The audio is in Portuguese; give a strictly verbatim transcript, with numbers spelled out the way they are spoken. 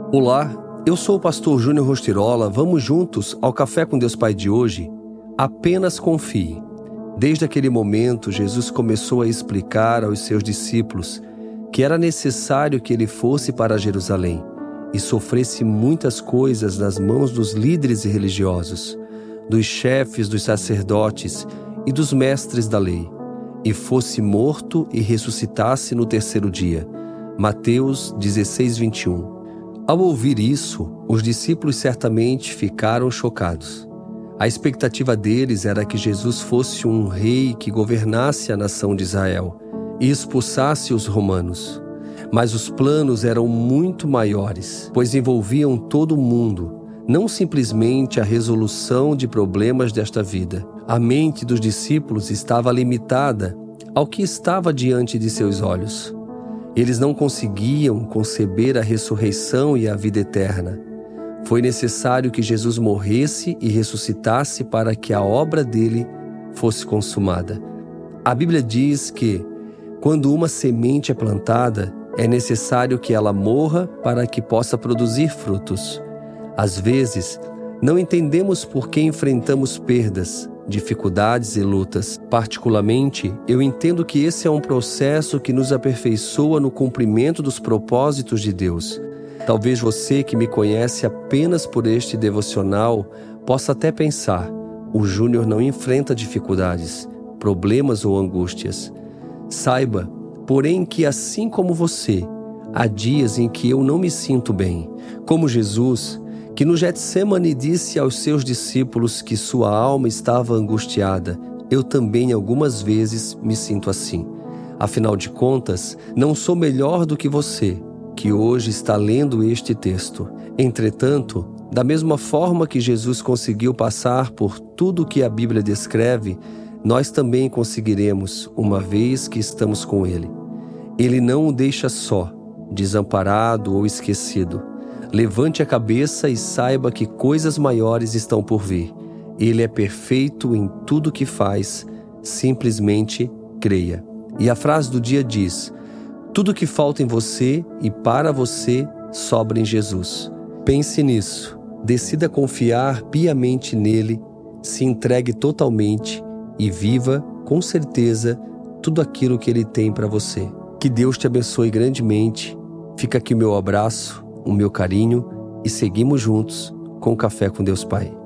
Olá, eu sou o pastor Júnior Rostirola. Vamos juntos ao Café com Deus Pai de hoje? Apenas confie. Desde aquele momento, Jesus começou a explicar aos seus discípulos que era necessário que ele fosse para Jerusalém e sofresse muitas coisas nas mãos dos líderes religiosos, dos chefes dos sacerdotes e dos mestres da lei, e fosse morto e ressuscitasse no terceiro dia. Mateus dezesseis, vinte e um. Ao ouvir isso, os discípulos certamente ficaram chocados. A expectativa deles era que Jesus fosse um rei que governasse a nação de Israel e expulsasse os romanos. Mas os planos eram muito maiores, pois envolviam todo o mundo, não simplesmente a resolução de problemas desta vida. A mente dos discípulos estava limitada ao que estava diante de seus olhos. Eles não conseguiam conceber a ressurreição e a vida eterna. Foi necessário que Jesus morresse e ressuscitasse para que a obra dele fosse consumada. A Bíblia diz que, quando uma semente é plantada, é necessário que ela morra para que possa produzir frutos. Às vezes, não entendemos por que enfrentamos perdas, dificuldades e lutas. Particularmente, eu entendo que esse é um processo que nos aperfeiçoa no cumprimento dos propósitos de Deus. Talvez você que me conhece apenas por este devocional possa até pensar: o Júnior não enfrenta dificuldades, problemas ou angústias. Saiba, porém, que assim como você, há dias em que eu não me sinto bem. Como Jesus, que no Getsemane disse aos seus discípulos que sua alma estava angustiada, eu também algumas vezes me sinto assim. Afinal de contas, não sou melhor do que você, que hoje está lendo este texto. Entretanto, da mesma forma que Jesus conseguiu passar por tudo o que a Bíblia descreve, nós também conseguiremos, uma vez que estamos com Ele. Ele não o deixa só, desamparado ou esquecido. Levante a cabeça e saiba que coisas maiores estão por vir. Ele é perfeito em tudo o que faz, simplesmente creia. E a frase do dia diz: tudo que falta em você e para você sobra em Jesus. Pense nisso, decida confiar piamente nele, se entregue totalmente e viva, com certeza, tudo aquilo que ele tem para você. Que Deus te abençoe grandemente. Fica aqui o meu abraço, o meu carinho e seguimos juntos com o Café com Deus Pai.